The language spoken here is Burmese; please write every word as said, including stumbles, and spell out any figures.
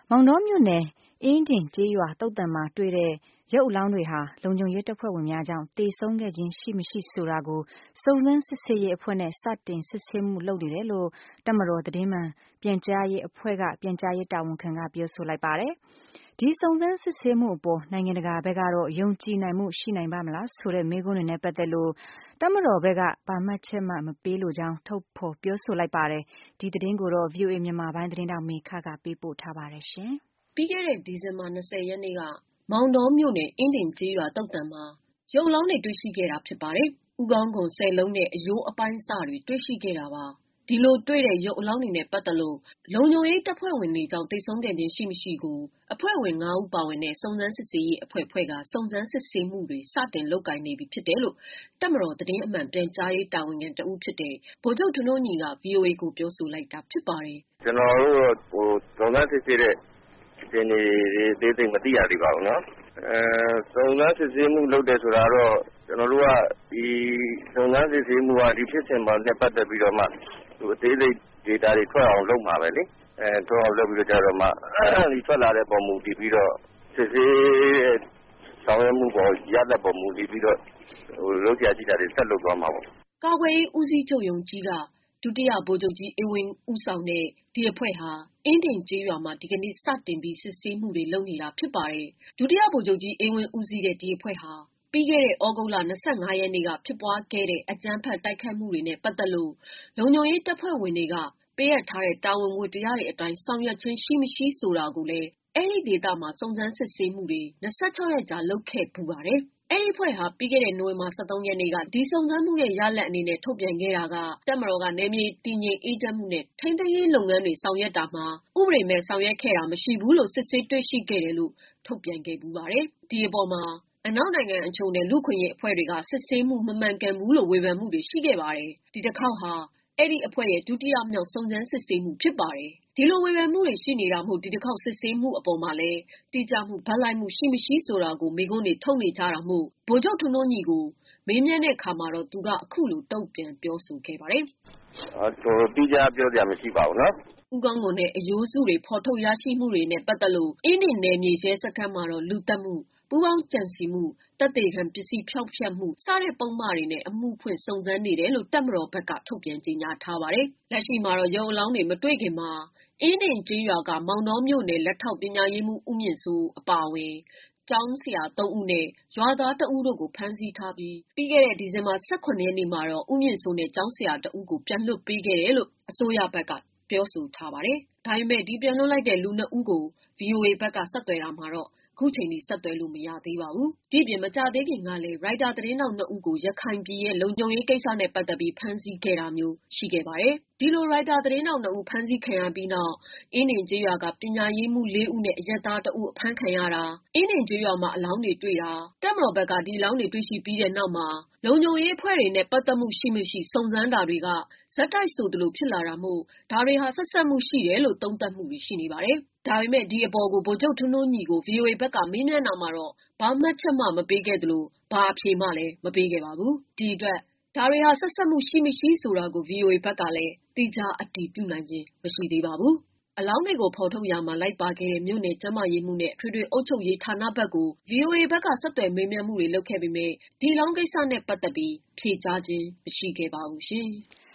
မောင်တောမြို့နယ်အင်းဒင်ကျေးရွာသုဿန်မှာတွေ့တဲ့ရုပ်အလောင်းတွေဟာလုံခြုံရေးတပ်ဖွဲ့ဝင်များကြောင့်သေဆုံးခဲ့ခြင်းရှိမရှိဆိုတာကိုစုံစမ်းစစ်ဆေးရေးအဖွဲ့နဲ့စတင်စစ်ဆေးမှုလုပ်နေတယ်လို့တပ်မတော်သတင်းမှန်ပြန်ကြားရေးအဖွဲ့ကပြန်ကြားရေးတာဝန်ခံကပြောဆိုလိုက်ပါတယ်။ဒီစုံစမ်းစစ်ဆေးမှုအပေါ်နိုင်ငံတကာဘက်ကတော့ယုံကြည်နိုင်မှုရှိနိုင်ပါ့မလားဆိုတဲ့မေးခွန်းတွေနဲ့ပတ်သက်လို့တပ်မတော်ဘက်ကဘာမှတ်ချက်မှမပေးလိုကြောင်းထုတ်ဖော်ပြောဆိုလိုက်ပါတယ်။ဒီသတင်းကိုတော့ ဗွီအိုအေမြန်မာပိုင်းသတင်းတောက်မေခကပေးပို့ထားပါတယ်ရှင်။ပြီးခဲ့တဲ့ဒီဇင်ဘာလ၂၀ရက်နေ့ကမောင်တောမြို့နယ်အင်းဒင်ကျေးရွာသုဿန်မှာရုပ်အလောင်းတွေတွေ့ရှိခဲ့တာဖြစ်ပါတယ်။ဦးခေါင်းခွံဆယ်လုံးနဲ့အရိုးအပိုင်းအစတွေတွေ့ရှိခဲ့တာပါ။ဒီလိုတွေ့တဲ့ရုပ်အလောင်းတွေနဲ့ပတ်သက်လို့လုံခြုံရေးတပ်ဖွဲ့ဝင်တွေကြောင့်သေဆုံးခဲ့ခြင်းရှိမရှိကိုအဖွဲ့ဝင်၅ဦးပါဝင်တဲ့စုံစမ်းစစ်ဆေးရေးအဖွဲ့ဖွဲ့ကစုံစမ်းစစ်ဆေးမှုတွေစတင်လုပ်ကိုင်နေပြီဖြစ်တယ်လို့တပ်မတော်သတင်းအမှန်ပြန်ကြားရေးတာဝန်ခံတဦးဖြစ်တဲ့ဗိုလ်ချုပ်ထွန်းထွန်းညီက ဗွီအိုအေကိုပြောဆိုလိုက်တာဖြစ်ပါတယ်။ကျွန်တော်တို့ဟိုစုံစမ်းစစ်ဆေးတဲ့ဒီနေ့သေးသေးမသိရသေးပါဘူးနော်အဲစုံစမ်းစစ်ဆေးမှုလုပ်တယ်ဆိုတာတော့ကျွန်တော်တို့ကဒီစုံစမ်းစစ်ဆေးမှုကဒီဖြစ်စဉ်မှာနဲ့ပတ်သက်ပြီးတော့မှဟိုအသေးစိတ် data တွေထွက်အောင်လုပ်မှာပဲလေအဲထွက်အောင်လုပ်ပြီးတော့ကြတော့မှဒီထွက်လာတဲ့ပုံမူတည်ပြီးတော့စစ်ဆေးဆောင်ရွက်မှုပေါ်ရတဲ့ပုံမူတည်ပြီးတော့ဟိုလုပ်ကြကြည့်တာတွေဆက်လုပ်သွားမှာပေါ့ကာကွယ်ရေးဦးစီးချုပ်ယုံကြီးကဒုတိယဗိုလ်ချုပ်ကြီးအေးဝင်းဦးဆောင်တဲ့ဒီအဖွဲ့ဟာအင်းဒင်ကျေးရွာမှာဒီကနေ့စတင်ပြီးစစ်ဆေးမှုတွေလုပ်နေတာဖြစ်ပါတယ်။ဒုတိယဗိုလ်ချုပ်ကြီးအေးဝင်းဦးစီးတဲ့ဒီအဖွဲ့ဟာပြီးခဲ့တဲ့ဩဂုတ်လ၂၅ရက်နေ့ကဖြစ်ပွားခဲ့တဲ့အကြမ်းဖက်တိုက်ခိုက်မှုတွေနဲ့ပတ်သက်လို့လုံခြုံရေးတပ်ဖွဲ့ဝင်တွေကပေးအပ်ထားတဲ့တာဝန်ဝတ္တရားတွေအတိုင်းဆောင်ရွက်ခြင်းရှိမရှိဆိုတာကိုလည်းအဲ့ဒီဒေသမှာစုံစမ်းစစ်ဆေးမှုတွေ၂၆ရက်ကြာလုပ်ခဲ့ပူပါတယ်။အဲ့ဒီဖွဲ့ဟာပြီးခဲ့တဲ့နိုဝင်ဘာ၁၃ရက်နေ့ကဒီစုံစမ်းမှုရဲ့ရလဒ်အနေနဲ့ထုတ်ပြန်ခဲ့တာကတပ်မတော်ကနယ်မြေတည်ငြိမ်အေးချမ်းမှုနဲ့ထိန်းသိမ်းရေးလုပ်ငန်းတွေဆောင်ရွက်တာမှာဥပဒေမဲ့ဆောင်ရွက်ခဲ့တာမရှိဘူးလို့စစ်ဆေးတွေ့ရှိခဲ့တယ်လို့ထုတ်ပြန်ခဲ့ပူပါတယ်။ဒီအပေါ်မှာအနောက်နိုင်ငံအချို့နဲ့လူခွင့်ရေးအဖွဲ့တွေကစစ်ဆေးမှုမမှန်ကန်ဘူးလို့ဝေဖန်မှုတွေရှိခဲ့ပါတယ်။ဒီတစ်ခေါက်ဟာအဲ့ဒီအဖွဲ့ရဲ့ဒုတိယမြောက်စုံစမ်းစစ်ဆေးမှုဖြစ်ပါတယ်။ဒီလိုဝေဖန်မှုတွေရှိနေတာမို့ဒီတစ်ခေါက်စစ်ဆေးမှုအပေါ်မှာလည်းတိကျမှုဗတ်လိုက်မှုရှိမရှိဆိုတာကိုမေးခွန်းတွေထုတ်နေကြတာမို့ဗိုလ်ချုပ်ထွန်းထွန်းညီကိုမေးမြန်းတဲ့အခါမှာတော့သူကအခုလိုတုံ့ပြန်ပြောဆိုခဲ့ပါတယ်။ဟိုတိကျပြောစရာမရှိပါဘူးနော်။ဦးကောင်းကိုနဲ့အယိုးစုတွေဖော်ထုတ်ရရှိမှုတွေနဲ့ပတ်သက်လို့အင်းဒီနယ်မြေရဲစခန်းမှာတော့လူတက်မှုပူးပေါင်းကြံစီမှုတပ်တေခံပစ္စည်းဖျောက်ဖျက်မှုစတဲ့ပုံမှားတွေနဲ့အမှုဖွင့်စုံစမ်းနေတယ်လို့တပ်မတော်ဘက်ကထုတ်ပြန်ကြေညာထားပါတယ်။လက်ရှိမှာတော့ရုံအလောင်းတွေမတွေ့ခင်မှာအင်းဒင်ကျေးရွာကမောင်တော်မြို့နယ်လက်ထောက်ပညာရေးမှူးဦးမြင့်စိုးအပါအဝင်ကျောင်းဆရာသုံးဦးနဲ့ရွာသားတဦးတို့ကိုဖမ်းဆီးထားပြီးပြီးခဲ့တဲ့ဒီဇင်ဘာ၁၇ရက်နေ့မှာတော့ဦးမြင့်စိုးနဲ့ကျောင်းဆရာတဦးကိုပြန်လွှတ်ပေးခဲ့တယ်လို့အစိုးရဘက်ကပြောဆိုထားပါတယ်။ဒါပေမဲ့ဒီပြန်လွှတ်လိုက်တဲ့လူနှစ်ဦးကို ဗွီအိုအေဘက်ကဆက်သွယ်တာမှာတော့အခုချိန်ထိဆက်သွယ်လို့မရသေးပါဘူး။ဒီပြင်မကြသေးခင်ကလည်းရိုက်တာသတင်းတောက်နှစ်ဦးကိုရခိုင်ပြည်ရဲ့လုံခြုံရေးကိစ္စနဲ့ပတ်သက်ပြီးဖမ်းဆီးခဲ့တာမျိုးရှိခဲ့ပါတယ်။ဒီလိုရိုက်တာသတင်းတောက်နှစ်ဦးဖမ်းဆီးခံရပြီးနောက်အင်းဒင်ကျေးရွာကပညာရေးမှူးလေးဦးနဲ့အရက်သားတဦးအဖမ်းခံရတာအင်းဒင်ကျေးရွာမှာအလောင်းတွေတွေ့တာတပ်မတော်ဘက်ကဒီအလောင်းတွေတွေ့ရှိပြီးတဲ့နောက်မှာလုံခြုံရေးအဖွဲ့တွေနဲ့ပတ်သက်မှုရှိမရှိစုံစမ်းတာတွေကဇက်တိုက်ဆိုသလိုဖြစ်လာတာမို့ဒါတွေဟာဆက်ဆက်မှုရှိတယ်လို့သုံးသပ်မှုတွေရှိနေပါတယ်။ဒါပေမဲ့ဒီအပေါ်ကိုဗိုလ်ချုပ်ထွန်းထွန်းညီကို ဗွီအိုအေဘက်ကမေးမြန်းတာမှာတော့ဘာမှတ်ချက်မှမပေးခဲ့သလိုဘာအဖြေမှလည်းမပေးခဲ့ပါဘူး။ဒီအတွက်ဒါတွေဟာဆက်ဆက်မှုရှိမရှိဆိုတာကို ဗွီအိုအေဘက်ကလည်းတိကျအတည်ပြုနိုင်ခြင်းမရှိသေးပါဘူး။အလောင်းတွေကိုဖော်ထုတ်ရမှာလိုက်ပါခဲ့တဲ့မြို့နယ်ကျန်းမာရေးမှုနဲ့အထွေထွေအုပ်ချုပ်ရေးဌာနဘက်ကို ဗွီအိုအေဘက်ကဆက်သွယ်မေးမြန်းမှုတွေလုပ်ခဲ့ပေမဲ့ဒီအလောင်းကိစ္စနဲ့ပတ်သက်ပြီးဖြေကြားခြင်းမရှိခဲ့ပါဘူးရှင်။